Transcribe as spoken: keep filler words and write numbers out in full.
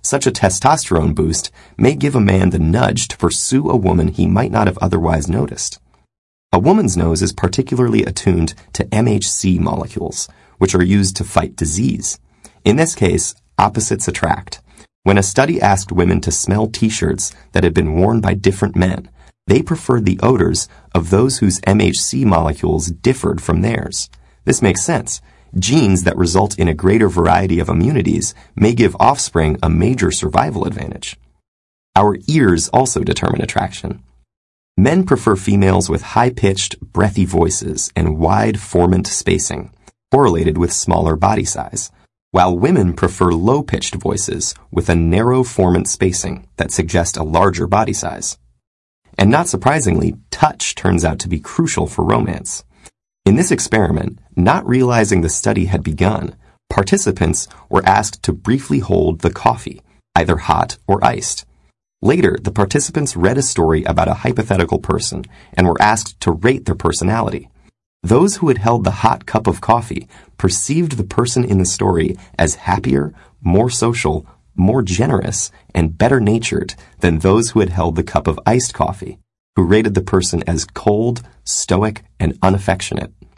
Such a testosterone boost may give a man the nudge to pursue a woman he might not have otherwise noticed. A woman's nose is particularly attuned to M H C molecules, which are used to fight disease. In this case, opposites attract. When a study asked women to smell t-shirts that had been worn by different men, they preferred the odors of those whose M H C molecules differed from theirs. This makes sense. Genes that result in a greater variety of immunities may give offspring a major survival advantage. Our ears also determine attraction. Men prefer females with high-pitched, breathy voices and wide formant spacing, correlated with smaller body size, while women prefer low-pitched voices with a narrow formant spacing that suggest a larger body size. And not surprisingly, touch turns out to be crucial for romance. In this experiment, not realizing the study had begun, participants were asked to briefly hold the coffee, either hot or iced. Later, the participants read a story about a hypothetical person and were asked to rate their personality. Those who had held the hot cup of coffee perceived the person in the story as happier, more social, more generous, and better-natured than those who had held the cup of iced coffee, who rated the person as cold, stoic, and unaffectionate.